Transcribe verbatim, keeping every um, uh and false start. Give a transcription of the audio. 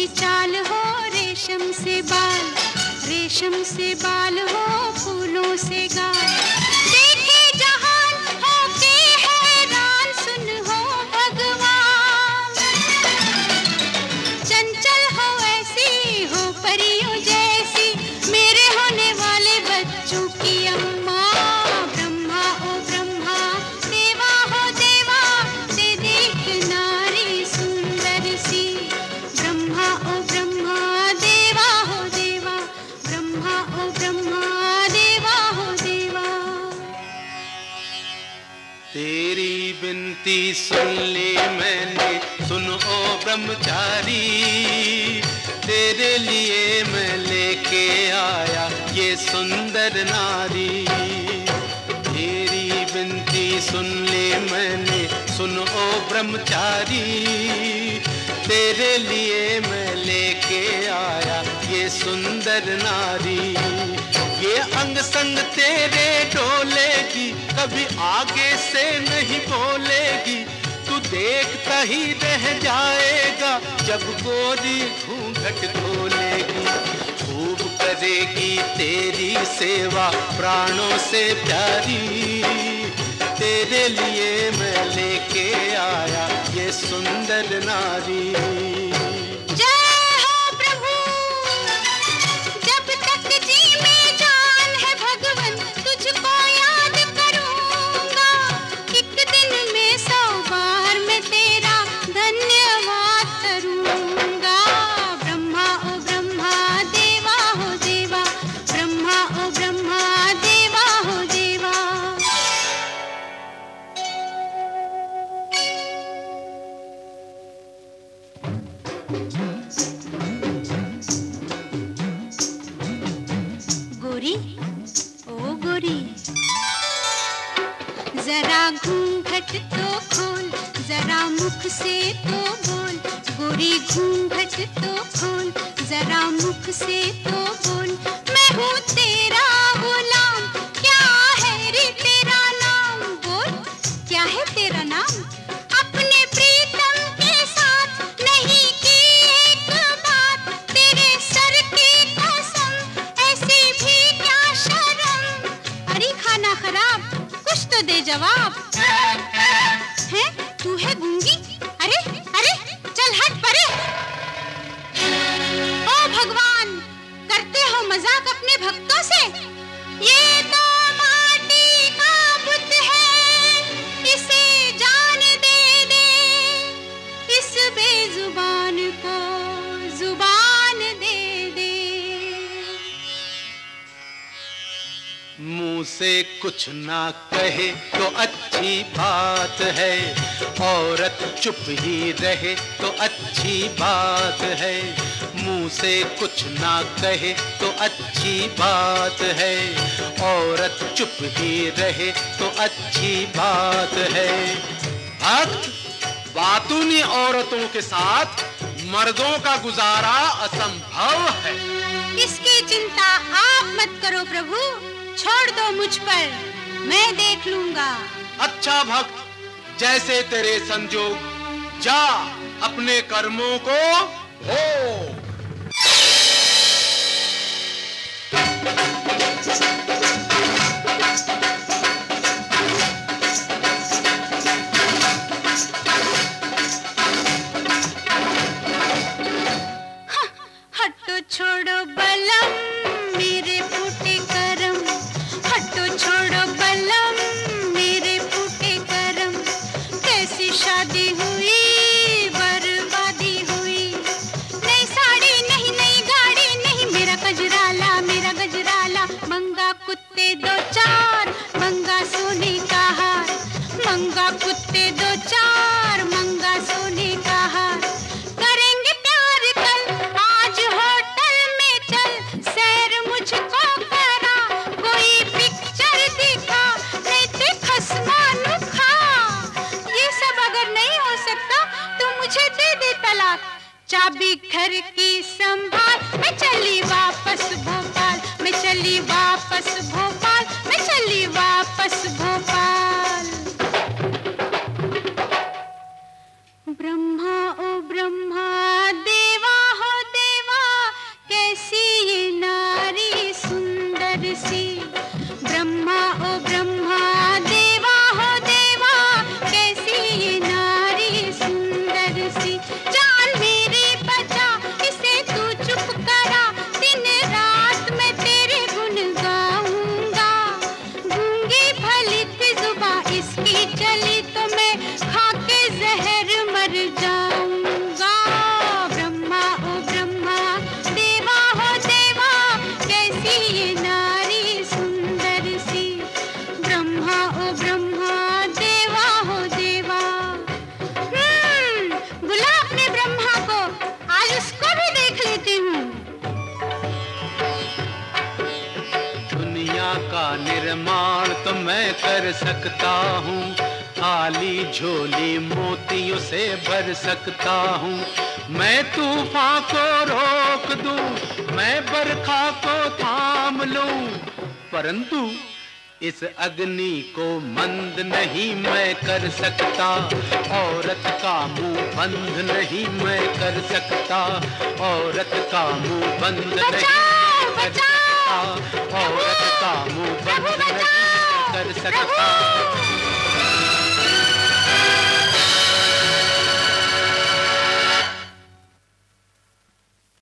सी चाल हो, रेशम से बाल, रेशम से बाल हो, फूलों से गाल। देखे जहान हो के हैरान, सुन हो भगवान। चंचल हो ऐसी हो परियों जैसी, मेरे होने वाले बच्चों की अम्मा। ब्रह्मा ओ ब्रह्मा, देवा हो देवा, दे देख नारी सुंदर सी। ब्रह्मा ओ ब्रह्मा, देवा हो देवा, ब्रह्मा ओ ब्रह्मा, देवा हो देवा। तेरी विनती सुन ली मैंने, सुन ओ ब्रह्मचारी, तेरे लिए मैं लेके आया ये सुंदर नारी। तेरी विनती सुन ली मैंने, सुन ओ ब्रह्मचारी, तेरे लिए मैं लेके आया ये सुंदर नारी। ये अंग संग तेरे डोलेगी, कभी आगे से नहीं बोलेगी, तू देखता ही रह जाएगा जब गोरी घूंघट खोलेगी। खूब करेगी तेरी सेवा प्राणों से प्यारी, तेरे लिए मैं लेके आया ये सुंदर नारी। गोरी ओ गोरी, जरा घूंघट तो खोल, जरा मुख से तो बोल। गोरी घूंघट तो खोल, जरा मुख से तो बोल। मैं हूँ तेरा गुलाम, क्या है रे तेरा नाम? बोल क्या है तेरा नाम? अपने प्रीतम के साथ नहीं की एक बात, तेरे सर की कसम ऐसी भी क्या शर्म? अरे खाना खराब, कुछ तो दे जवाब। है तू है गूंगी? अरे अरे चल हट परे। ओ भगवान, करते हो मजाक अपने भक्तों से? ये तो माटी का बुत है, इसे जान दे दे, इस बेजुबान को जुबान दे दे। मुंह से कुछ ना कहे तो अच्छी बात है, औरत चुप ही रहे तो अच्छी बात है। मुंह से कुछ ना कहे तो अच्छी बात है, औरत चुप ही रहे तो अच्छी बात है। भक्त, बातूनी औरतों के साथ मर्दों का गुजारा असंभव है। इसकी चिंता आप मत करो प्रभु, छोड़ दो मुझ पर, मैं देख लूंगा। अच्छा भक्त, जैसे तेरे संजोग, जा अपने कर्मों को हो। हटो छोड़ो बलम मेरे फूटे करम, हटो छोड़ो बलम मेरे फूटे करम। कैसी शादी हुई बर्बादी हुई, नई साड़ी नहीं नई गाड़ी नहीं, मेरा गजराला मेरा गजराला। मंगा कुत्ते दो चार, मंगा सोने का हार, मंगा कुत्ते दो चार, मंगा सोने का हार। करेंगे प्यार कल आज होटल में चल, सैर मुझको करा, कोई पिक्चर दिखा, नहीं तो खसमानु खा। ये सब अगर नहीं हो सकता तो मुझे दे दे तलाक, चाबी घर की संभाल। मैं चली वापस भोपाल, मैं चली वापस भोपाल, मैं चली वापस भोपाल। ब्रह्मा ओ ब्रह्मा, देवा हो निर्माण तो मैं कर सकता हूँ, खाली झोली मोतियों से भर सकता हूँ। मैं तूफान को रोक दूं, मैं बरखा को थाम लूं, परंतु इस अग्नि को मंद नहीं मैं कर सकता। औरत का मुंह बंद नहीं मैं कर सकता, औरत का मुंह बंद नहीं मैं कर सकता, औरत का मुंह बंद नहीं मैं कर सकता।